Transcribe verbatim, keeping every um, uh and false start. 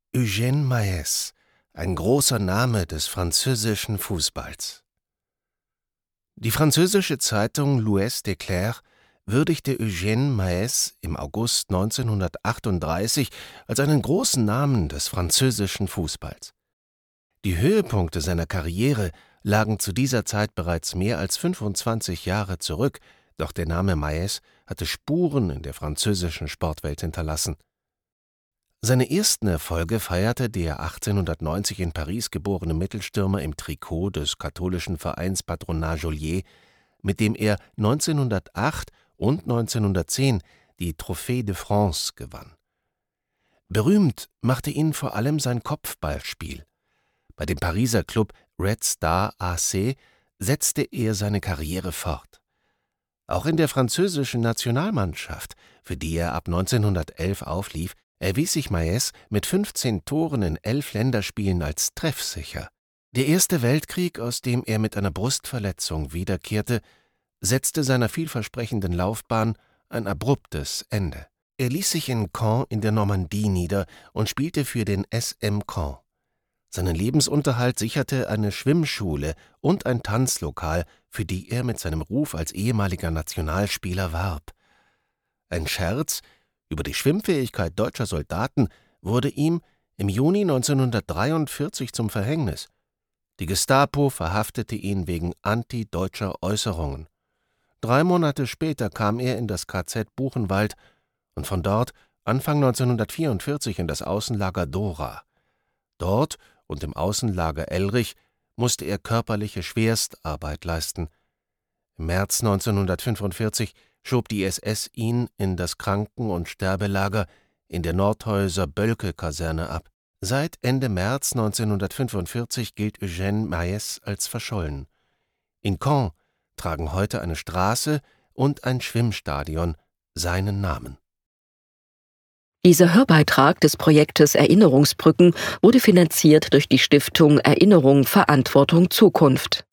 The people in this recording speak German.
Eugène Maes, ein großer Name des französischen Fußballs. Die französische Zeitung L'Ouest Éclair würdigte Eugène Maes im August neunzehnhundertachtunddreißig als einen großen Namen des französischen Fußballs. Die Höhepunkte seiner Karriere lagen zu dieser Zeit bereits mehr als fünfundzwanzig Jahre zurück, doch der Name Maes hatte Spuren in der französischen Sportwelt hinterlassen. Seine ersten Erfolge feierte der achtzehnhundertneunzig in Paris geborene Mittelstürmer im Trikot des katholischen Vereins Patronat Joliet, mit dem er neunzehnhundertacht und neunzehnhundertzehn die Trophée de France gewann. Berühmt machte ihn vor allem sein Kopfballspiel. Bei dem Pariser Club Red Star A C setzte er seine Karriere fort. Auch in der französischen Nationalmannschaft, für die er ab neunzehnhundertelf auflief, erwies sich Maes mit fünfzehn Toren in elf Länderspielen als treffsicher. Der Erste Weltkrieg, aus dem er mit einer Brustverletzung wiederkehrte, setzte seiner vielversprechenden Laufbahn ein abruptes Ende. Er ließ sich in Caen in der Normandie nieder und spielte für den S M Caen. Seinen Lebensunterhalt sicherte eine Schwimmschule und ein Tanzlokal, für die er mit seinem Ruf als ehemaliger Nationalspieler warb. Ein Scherz über die Schwimmfähigkeit deutscher Soldaten wurde ihm im Juni neunzehnhundertdreiundvierzig zum Verhängnis. Die Gestapo verhaftete ihn wegen antideutscher Äußerungen. Drei Monate später kam er in das K Z Buchenwald und von dort Anfang neunzehnhundertvierundvierzig in das Außenlager Dora. Dort und im Außenlager Elrich musste er körperliche Schwerstarbeit leisten. Im März neunzehnhundertfünfundvierzig schob die S S ihn in das Kranken- und Sterbelager in der Nordhäuser-Bölke-Kaserne ab. Seit Ende März neunzehnhundertfünfundvierzig gilt Eugène Maes als verschollen. In Caen tragen heute eine Straße und ein Schwimmstadion seinen Namen. Dieser Hörbeitrag des Projektes Erinnerungsbrücken wurde finanziert durch die Stiftung Erinnerung Verantwortung Zukunft.